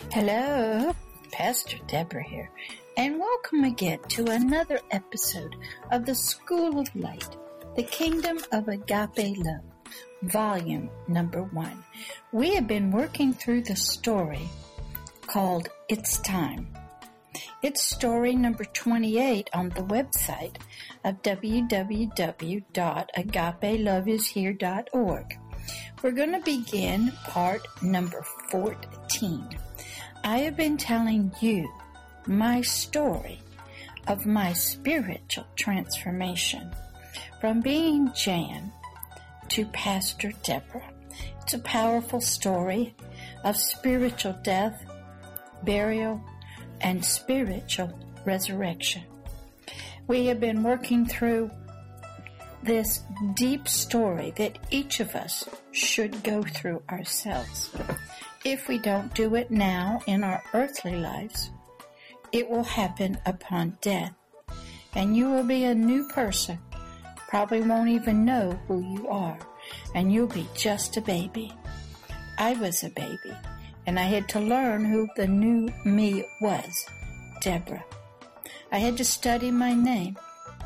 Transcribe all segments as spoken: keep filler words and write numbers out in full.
Hello, Pastor Deborah here, and welcome again to another episode of the School of Light, the Kingdom of Agape Love, volume number one. We have been working through the story called It's Time. It's story number twenty-eight on the website of w w w dot agape love is here dot org. We're going to begin part number fourteen. I have been telling you my story of my spiritual transformation from being Jan to Pastor Deborah. It's a powerful story of spiritual death, burial, and spiritual resurrection. We have been working through this deep story that each of us should go through ourselves. If we don't do it now in our earthly lives, it will happen upon death, and you will be a new person. Probably won't even know who you are, and you'll be just a baby. I was a baby, and I had to learn who the new me was, Deborah. I had to study my name,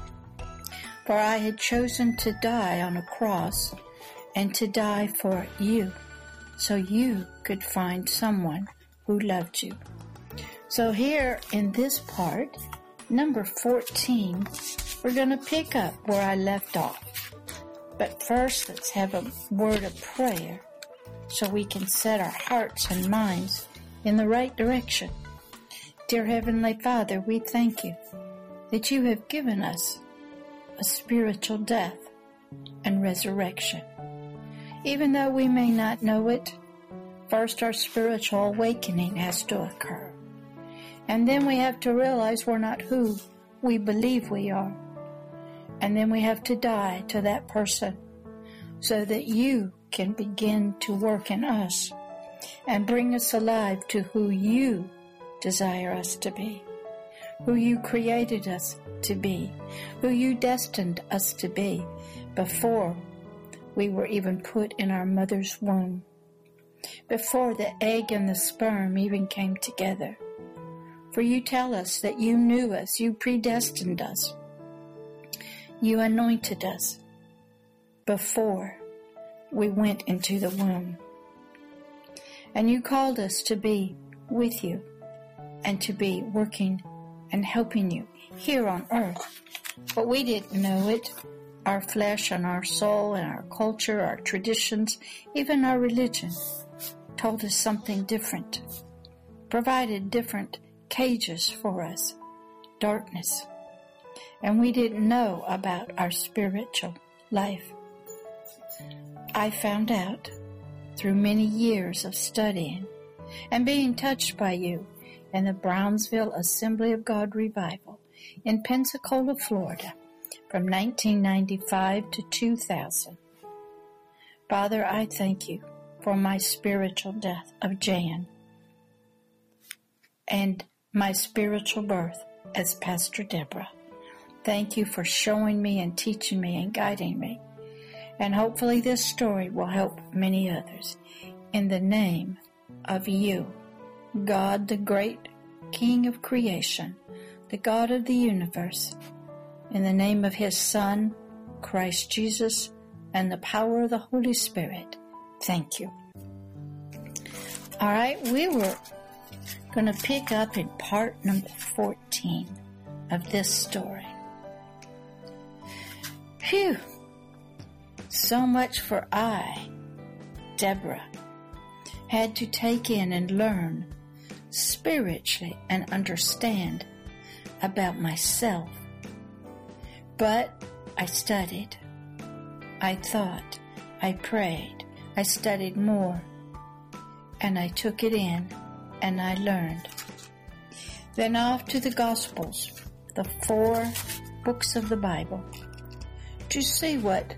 for I had chosen to die on a cross and to die for you, so you could find someone who loved you. So here in this part, number fourteen, we're going to pick up where I left off. But first, let's have a word of prayer so we can set our hearts and minds in the right direction. Dear Heavenly Father, we thank you that you have given us a spiritual death and resurrection. Even though we may not know it, first our spiritual awakening has to occur. And then we have to realize we're not who we believe we are. And then we have to die to that person so that you can begin to work in us and bring us alive to who you desire us to be, who you created us to be, who you destined us to be before we were even put in our mother's womb, before the egg and the sperm even came together. For you tell us that you knew us, you predestined us, you anointed us before we went into the womb. And you called us to be with you and to be working and helping you here on earth. But we didn't know it. Our flesh and our soul and our culture, our traditions, even our religion told us something different, provided different cages for us, darkness. And we didn't know about our spiritual life. I found out through many years of studying and being touched by you in the Brownsville Assembly of God Revival in Pensacola, Florida, from nineteen ninety-five to two thousand. Father, I thank you for my spiritual death of Jan and my spiritual birth as Pastor Deborah. Thank you for showing me and teaching me and guiding me. And hopefully this story will help many others. In the name of you, God, the great King of creation, the God of the universe, in the name of his Son, Christ Jesus, and the power of the Holy Spirit, thank you. All right, we were going to pick up in part number fourteen of this story. Phew! So much for I, Deborah, had to take in and learn spiritually and understand about myself. But I studied, I thought, I prayed, I studied more, and I took it in and I learned. Then off to the Gospels, the four books of the Bible, to see what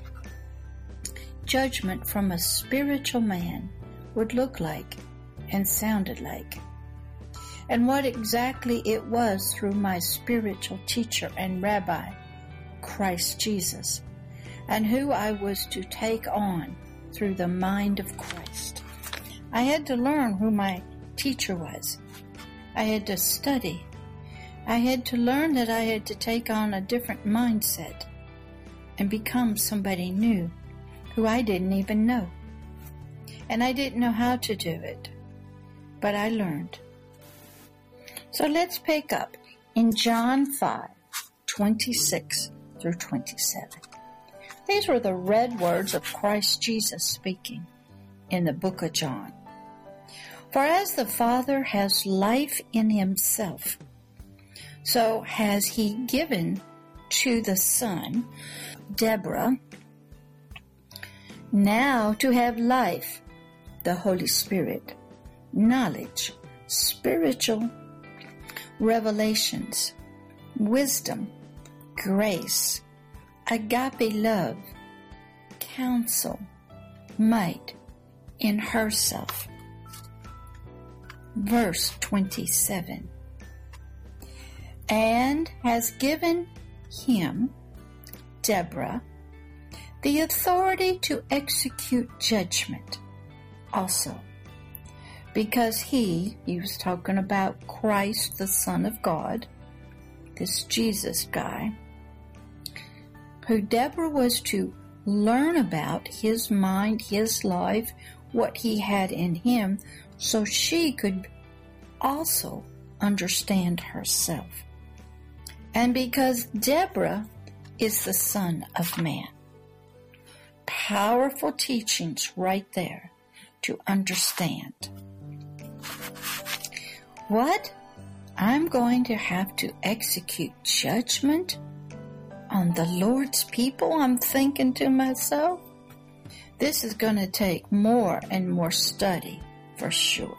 judgment from a spiritual man would look like and sounded like, and what exactly it was through my spiritual teacher and rabbi, Christ Jesus, and who I was to take on through the mind of Christ. I had to learn who my teacher was. I had to study. I had to learn that I had to take on a different mindset and become somebody new who I didn't even know. And I didn't know how to do it, but I learned. So let's pick up in John five, twenty-six through twenty-seven. These were the red words of Christ Jesus speaking in the book of John. For as the Father has life in himself, so has he given to the Son, Deborah, now to have life, the Holy Spirit, knowledge, spiritual revelations, wisdom, grace, agape love, counsel, might in herself. Verse twenty-seven. And has given him, Deborah, the authority to execute judgment also. Because he, he was talking about Christ, the Son of God, this Jesus guy, who Deborah was to learn about his mind, his life, what he had in him, so she could also understand herself. And because Deborah is the Son of Man. Powerful teachings right there to understand. What? I'm going to have to execute judgment on the Lord's people? I'm thinking to myself. This is going to take more and more study for sure.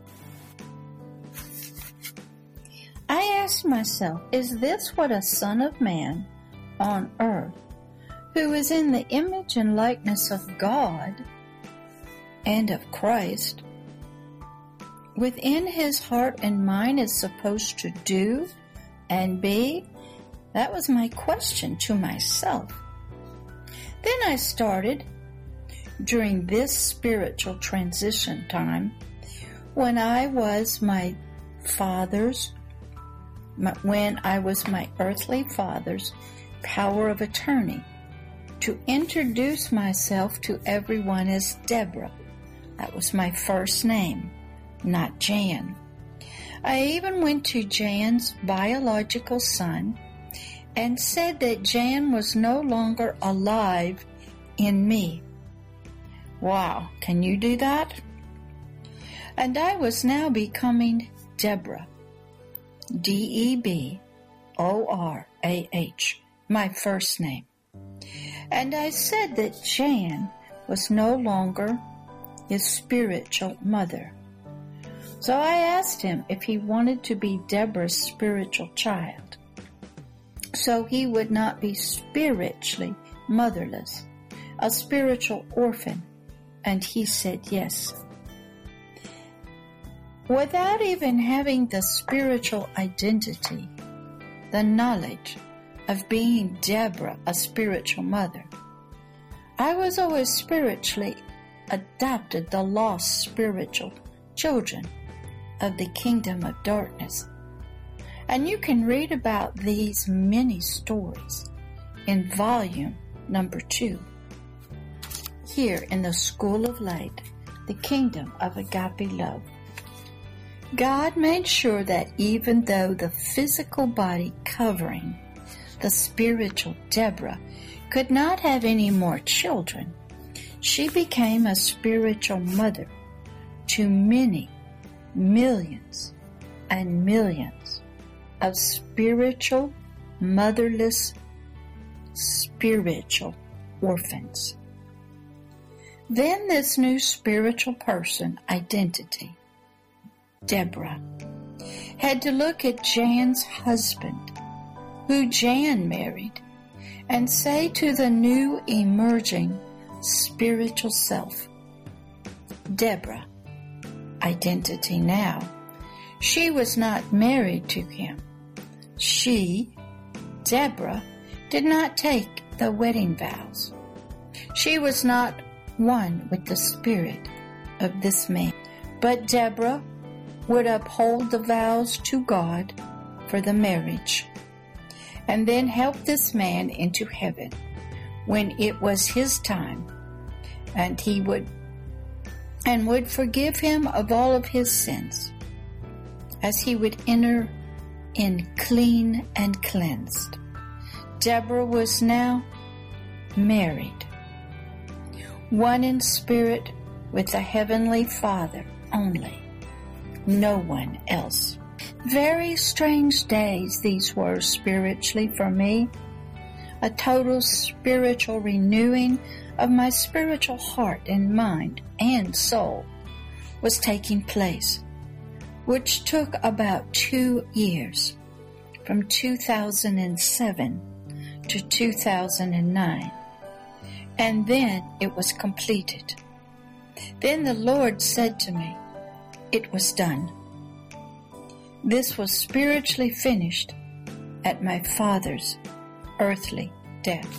I asked myself, is this what a Son of Man on earth, who is in the image and likeness of God and of Christ, within his heart and mind is supposed to do and be? That was my question to myself. Then I started, during this spiritual transition time, when I was my father's, my, when I was my earthly father's power of attorney, to introduce myself to everyone as Deborah. That was my first name, not Jan. I even went to Jan's biological son and said that Jan was no longer alive in me. Wow, can you do that? And I was now becoming Deborah, D E B O R A H, my first name. And I said that Jan was no longer his spiritual mother. So I asked him if he wanted to be Deborah's spiritual child, so he would not be spiritually motherless, a spiritual orphan, and he said yes. Without even having the spiritual identity, the knowledge of being Deborah, a spiritual mother, I was always spiritually adopted the lost spiritual children of the kingdom of darkness. And you can read about these many stories in volume number two, here in the School of Light, the Kingdom of Agape Love. God made sure that even though the physical body covering the spiritual Deborah could not have any more children, she became a spiritual mother to many millions and millions of spiritual, motherless, spiritual orphans. Then this new spiritual person identity, Deborah, had to look at Jan's husband, who Jan married, and say to the new emerging spiritual self, Deborah, identity now, she was not married to him. She, Deborah, did not take the wedding vows. She was not one with the spirit of this man. But Deborah would uphold the vows to God for the marriage, and then help this man into heaven when it was his time, and he would and would forgive him of all of his sins, as he would enter in clean and cleansed. Deborah was now married, one in spirit with the Heavenly Father only, no one else. Very strange days these were spiritually for me. A total spiritual renewing of my spiritual heart and mind and soul was taking place, which took about two years, from two thousand seven to two thousand nine, and then it was completed. Then the Lord said to me, "It was done." This was spiritually finished at my father's earthly death.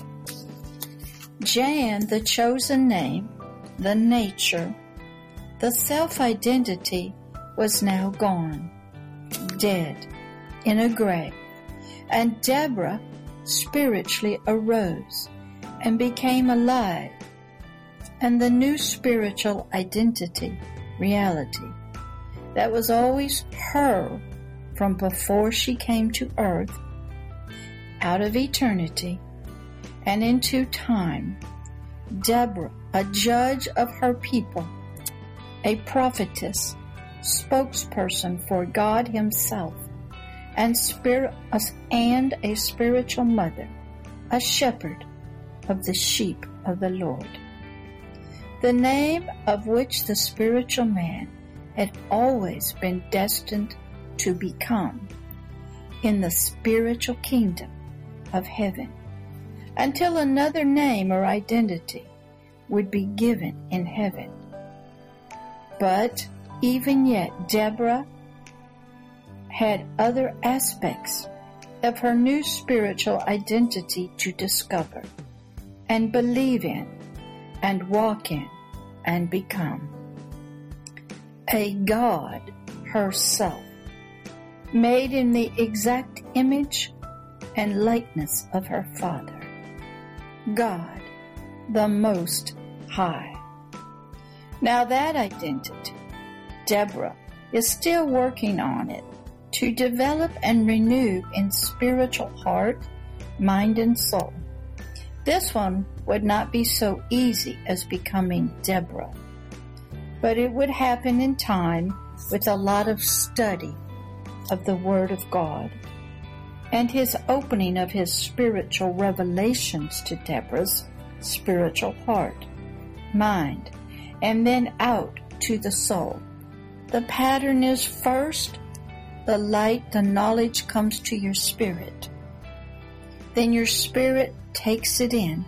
Jan, the chosen name, the nature, the self-identity was now gone, dead, in a grave, and Deborah spiritually arose and became alive, and the new spiritual identity, reality, that was always her from before she came to earth, out of eternity and into time. Deborah, a judge of her people, a prophetess, spokesperson for God himself, and spirit and a spiritual mother, a shepherd of the sheep of the Lord. The name of which the spiritual man had always been destined to become in the spiritual kingdom of heaven, until another name or identity would be given in heaven. But even yet, Deborah had other aspects of her new spiritual identity to discover and believe in and walk in and become. A God herself, made in the exact image and likeness of her Father, God, the Most High. Now that identity, Deborah is still working on it to develop and renew in spiritual heart, mind, and soul. This one would not be so easy as becoming Deborah, but it would happen in time with a lot of study of the Word of God and his opening of his spiritual revelations to Deborah's spiritual heart, mind, and then out to the soul. The pattern is first, the light, the knowledge comes to your spirit. Then your spirit takes it in,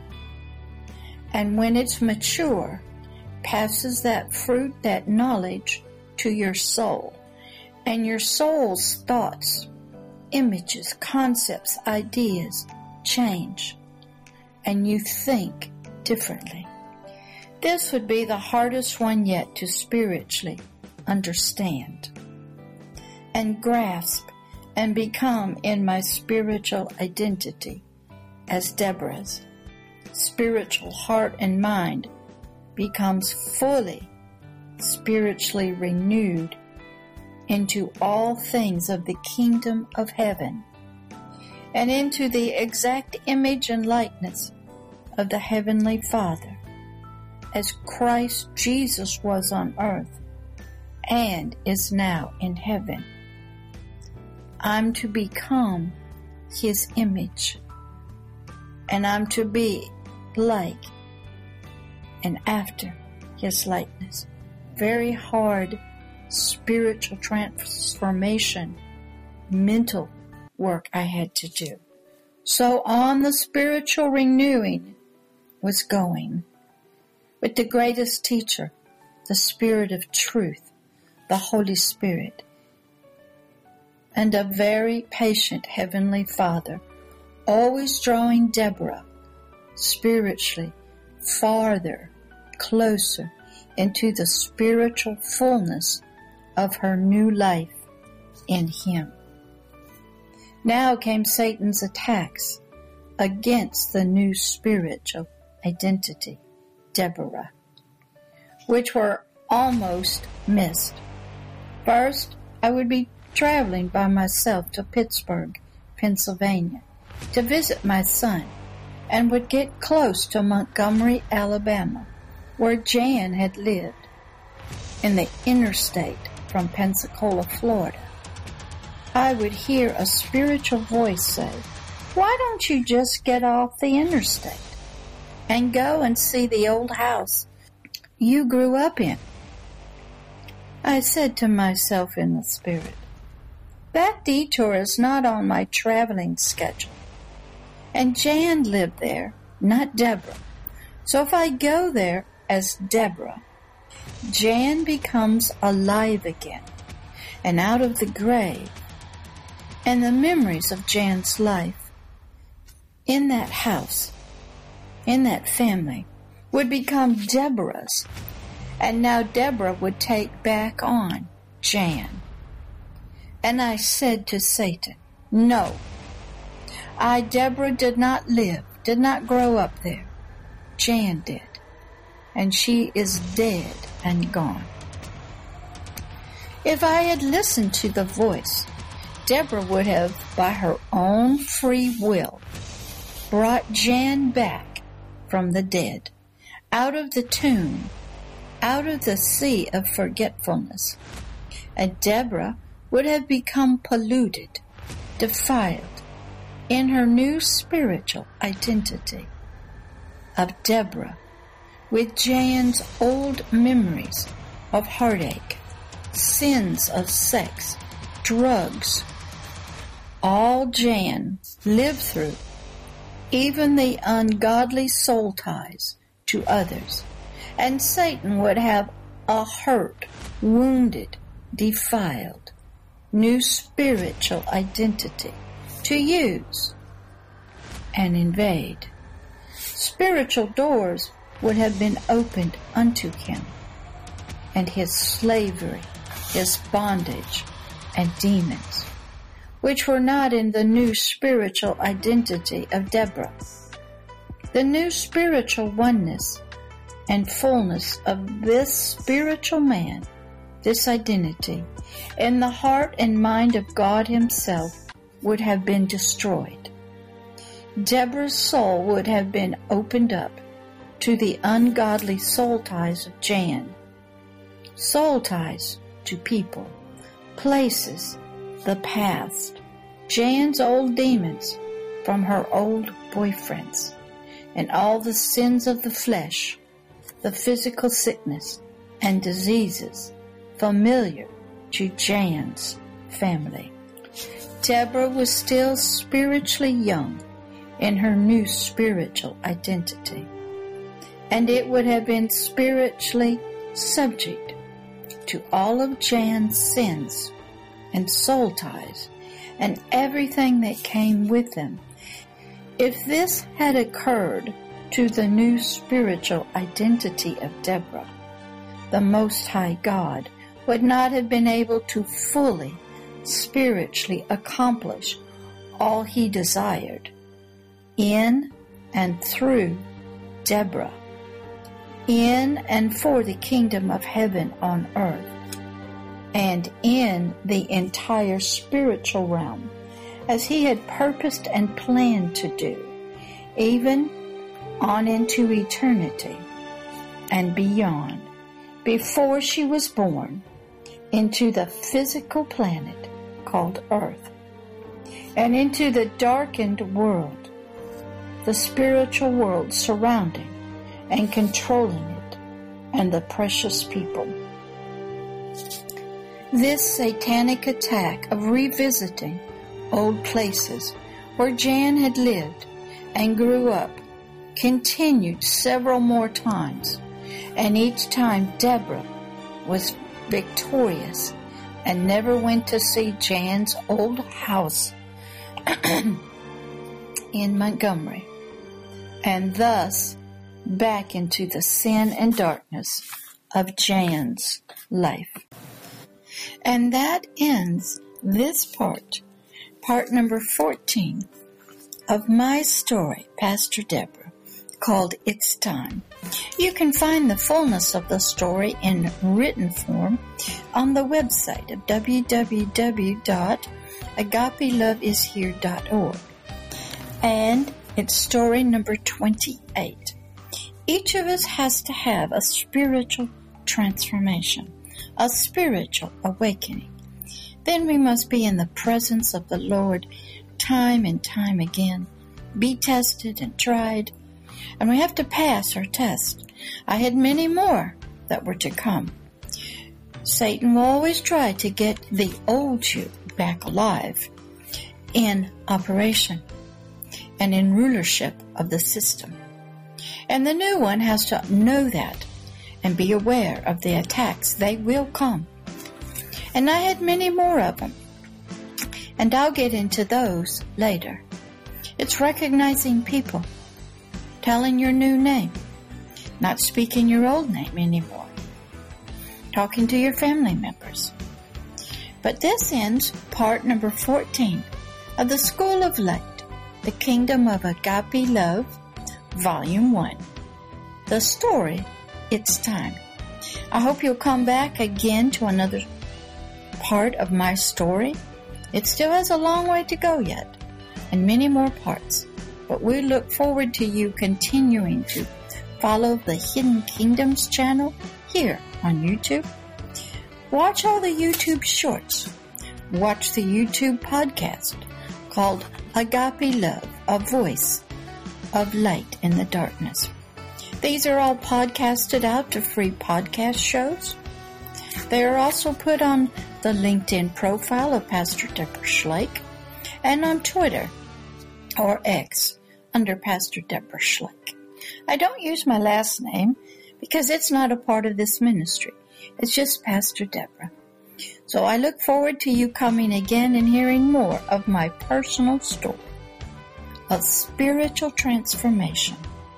and when it's mature, passes that fruit, that knowledge, to your soul. And your soul's thoughts, images, concepts, ideas change, and you think differently. This would be the hardest one yet to spiritually understand and grasp and become in my spiritual identity as Deborah's. Spiritual heart and mind becomes fully spiritually renewed into all things of the kingdom of heaven, and into the exact image and likeness of the Heavenly Father, as Christ Jesus was on earth and is now in heaven. I'm to become his image, and I'm to be like and after his likeness. Very hard spiritual transformation, mental work I had to do. So on the spiritual renewing was going with the greatest teacher, the Spirit of truth, the Holy Spirit, and a very patient Heavenly Father, always drawing Deborah spiritually farther, closer into the spiritual fullness of her new life in Him. Now came Satan's attacks against the new spiritual identity, Deborah, which were almost missed. First, I would be traveling by myself to Pittsburgh, Pennsylvania, to visit my son, and would get close to Montgomery, Alabama, where Jan had lived, in the interstate from Pensacola, Florida. I would hear a spiritual voice say, "Why don't you just get off the interstate and go and see the old house you grew up in?" I said to myself in the spirit, that detour is not on my traveling schedule. And Jan lived there, not Deborah. So if I go there as Deborah, Jan becomes alive again and out of the grave, and the memories of Jan's life in that house, in that family, would become Deborah's. And now Deborah would take back on Jan. And I said to Satan, no, I, Deborah, did not live, did not grow up there. Jan did. And she is dead and gone. If I had listened to the voice, Deborah would have, by her own free will, brought Jan back from the dead, out of the tomb, out of the sea of forgetfulness. And Deborah would have become polluted, defiled, in her new spiritual identity of Deborah, with Jan's old memories of heartache, sins of sex, drugs, all Jan lived through, even the ungodly soul ties to others. And Satan would have a hurt, wounded, defiled, new spiritual identity to use and invade. Spiritual doors would have been opened unto him, and his slavery, his bondage, and demons, which were not in the new spiritual identity of Deborah. The new spiritual oneness and fullness of this spiritual man, this identity, in the heart and mind of God Himself would have been destroyed. Deborah's soul would have been opened up to the ungodly soul ties of Jan, soul ties to people, places, the past, Jan's old demons from her old boyfriends, and all the sins of the flesh, the physical sickness and diseases familiar to Jan's family. Deborah was still spiritually young in her new spiritual identity, and it would have been spiritually subject to all of Jan's sins and soul ties and everything that came with them. If this had occurred to the new spiritual identity of Deborah, the Most High God would not have been able to fully spiritually accomplish all He desired in and through Deborah, in and for the kingdom of heaven on earth, and in the entire spiritual realm, as He had purposed and planned to do, even on into eternity and beyond, before she was born into the physical planet called Earth, and into the darkened world, the spiritual world surrounding and controlling it, and the precious people. This satanic attack of revisiting old places where Jan had lived and grew up continued several more times, and each time Deborah was victorious and never went to see Jan's old house in Montgomery, and thus back into the sin and darkness of Jan's life. And that ends this part, part number fourteen of my story, Pastor Deborah, called It's Time. You can find the fullness of the story in written form on the website of w w w dot agape love is here dot org. And it's story number twenty-eight. Each of us has to have a spiritual transformation, a spiritual awakening. Then we must be in the presence of the Lord time and time again, be tested and tried, and we have to pass our test. I had many more that were to come. Satan will always try to get the old you back alive, in operation, and in rulership of the system. And the new one has to know that and be aware of the attacks. They will come. And I had many more of them. And I'll get into those later. It's recognizing people, telling your new name, not speaking your old name anymore, talking to your family members. But this ends part number fourteen of the School of Light, the Kingdom of Agape Love, Volume one. The story, It's Time. I hope you'll come back again to another part of my story. It still has a long way to go yet, and many more parts. But we look forward to you continuing to follow the Hidden Kingdoms channel here on YouTube. Watch all the YouTube shorts. Watch the YouTube podcast called Agape Love, a voice of light in the darkness. These are all podcasted out to free podcast shows. They are also put on the LinkedIn profile of Pastor Deborah Schlake and on Twitter or X under Pastor Deborah Schlake. I don't use my last name because it's not a part of this ministry. It's just Pastor Deborah. So I look forward to you coming again and hearing more of my personal story of spiritual transformation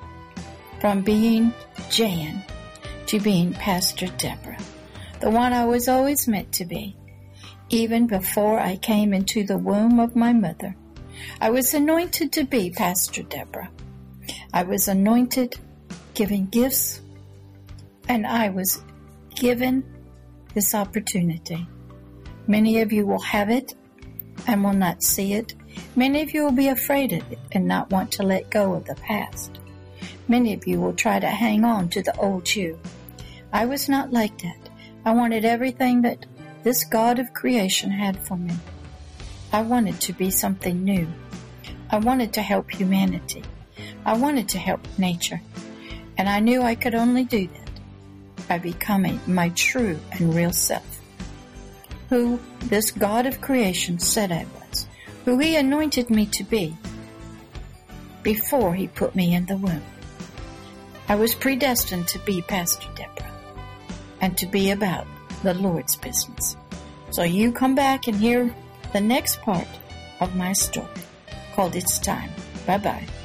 from being Jan to being Pastor Deborah, the one I was always meant to be. Even before I came into the womb of my mother, I was anointed to be Pastor Deborah. I was anointed, given gifts, and I was given this opportunity. Many of you will have it and will not see it. Many of you will be afraid of it and not want to let go of the past. Many of you will try to hang on to the old you. I was not like that. I wanted everything that this God of creation had for me. I wanted to be something new. I wanted to help humanity. I wanted to help nature. And I knew I could only do that by becoming my true and real self, who this God of creation said I was, who He anointed me to be before He put me in the womb. I was predestined to be Pastor Deborah and to be about the Lord's business. So you come back and hear the next part of my story called It's Time. Bye-bye.